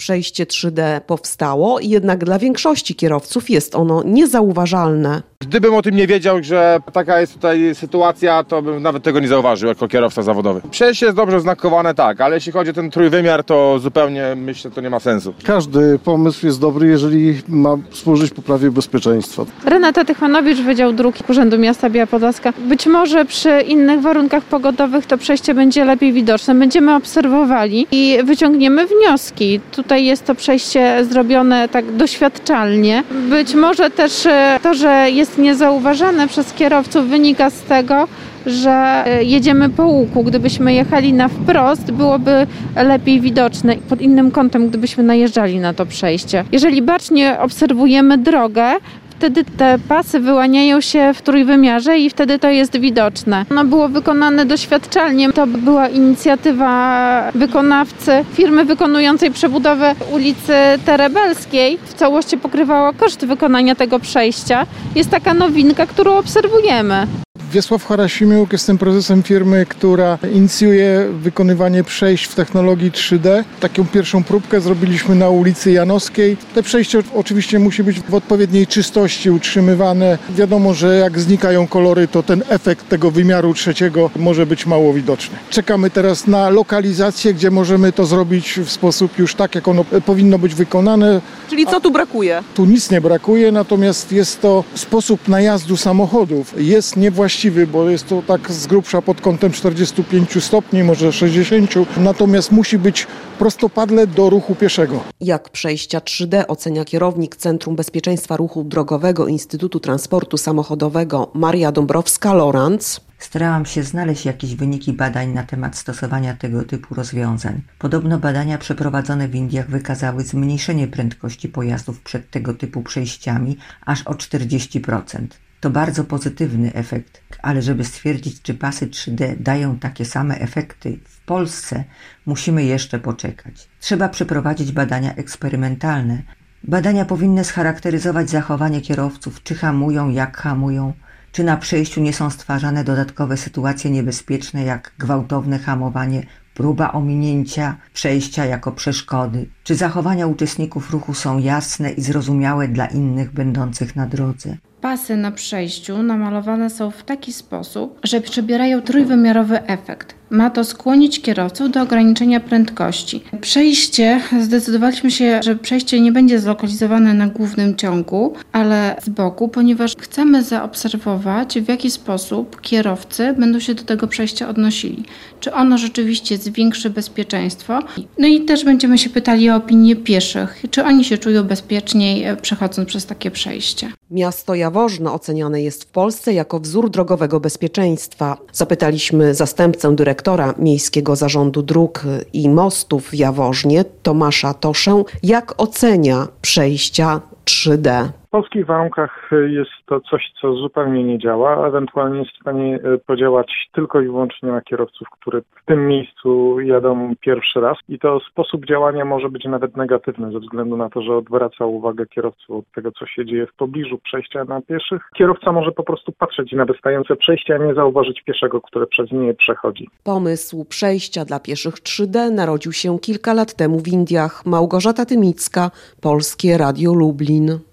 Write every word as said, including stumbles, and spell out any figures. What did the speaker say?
przejście trzy D powstało, jednak dla większości kierowców jest ono niezauważalne. Gdybym o tym nie wiedział, że taka jest tutaj sytuacja, to bym nawet tego nie zauważył jako kierowca zawodowy. Przejście jest dobrze oznakowane, tak, ale jeśli chodzi o ten trójwymiar, to zupełnie myślę, to nie ma sensu. Każdy pomysł jest dobry, jeżeli ma służyć poprawie bezpieczeństwa. Renata Tychmanowicz, Wydział Dróg Urzędu Miasta Biała Podlaska. Być może przy innych warunkach pogodowych to przejście będzie lepiej widoczne. Będziemy obserwowali i wyciągniemy wnioski. Tutaj jest to przejście zrobione tak doświadczalnie. Być może też to, że jest niezauważane przez kierowców, wynika z tego, że jedziemy po łuku. Gdybyśmy jechali na wprost, byłoby lepiej widoczne pod innym kątem, gdybyśmy najeżdżali na to przejście. Jeżeli bacznie obserwujemy drogę, wtedy te pasy wyłaniają się w trójwymiarze i wtedy to jest widoczne. Ono było wykonane doświadczalnie. To była inicjatywa wykonawcy firmy wykonującej przebudowę ulicy Terebelskiej. W całości pokrywała koszt wykonania tego przejścia. Jest taka nowinka, którą obserwujemy. Wiesław Harasimiuk, jestem prezesem firmy, która inicjuje wykonywanie przejść w technologii trzy D. Taką pierwszą próbkę zrobiliśmy na ulicy Janowskiej. Te przejście oczywiście musi być w odpowiedniej czystości utrzymywane. Wiadomo, że jak znikają kolory, to ten efekt tego wymiaru trzeciego może być mało widoczny. Czekamy teraz na lokalizację, gdzie możemy to zrobić w sposób już tak, jak ono powinno być wykonane. Czyli co tu brakuje? Tu nic nie brakuje, natomiast jest to sposób najazdu samochodów. Jest niewłaściwy, bo jest to tak z grubsza pod kątem czterdziestu pięciu stopni, może sześćdziesięciu, natomiast musi być prostopadle do ruchu pieszego. Jak przejścia trzy D ocenia kierownik Centrum Bezpieczeństwa Ruchu Drogowego Instytutu Transportu Samochodowego Maria Dąbrowska-Lorenz. Starałam się znaleźć jakieś wyniki badań na temat stosowania tego typu rozwiązań. Podobno badania przeprowadzone w Indiach wykazały zmniejszenie prędkości pojazdów przed tego typu przejściami aż o czterdzieści procent. To bardzo pozytywny efekt, ale żeby stwierdzić, czy pasy trzy D dają takie same efekty w Polsce, musimy jeszcze poczekać. Trzeba przeprowadzić badania eksperymentalne. Badania powinny scharakteryzować zachowanie kierowców, czy hamują, jak hamują, czy na przejściu nie są stwarzane dodatkowe sytuacje niebezpieczne, jak gwałtowne hamowanie, próba ominięcia przejścia jako przeszkody, czy zachowania uczestników ruchu są jasne i zrozumiałe dla innych będących na drodze. Pasy na przejściu namalowane są w taki sposób, że przybierają trójwymiarowy efekt. Ma to skłonić kierowców do ograniczenia prędkości. Przejście, zdecydowaliśmy się, że przejście nie będzie zlokalizowane na głównym ciągu, ale z boku, ponieważ chcemy zaobserwować, w jaki sposób kierowcy będą się do tego przejścia odnosili. Czy ono rzeczywiście zwiększy bezpieczeństwo? No i też będziemy się pytali o opinię pieszych, czy oni się czują bezpieczniej przechodząc przez takie przejście. Miasto Jaworzno oceniane jest w Polsce jako wzór drogowego bezpieczeństwa. Zapytaliśmy zastępcę dyrektora Miejskiego Zarządu Dróg i Mostów w Jaworznie, Tomasza Toszę, jak ocenia przejścia trzy D. W polskich warunkach jest to coś, co zupełnie nie działa, ewentualnie jest w stanie podziałać tylko i wyłącznie na kierowców, którzy w tym miejscu jadą pierwszy raz i to sposób działania może być nawet negatywny ze względu na to, że odwraca uwagę kierowców od tego, co się dzieje w pobliżu przejścia na pieszych. Kierowca może po prostu patrzeć na wystające przejście, a nie zauważyć pieszego, który przez nie przechodzi. Pomysł przejścia dla pieszych trzy D narodził się kilka lat temu w Indiach. Małgorzata Tymicka, Polskie Radio Lublin.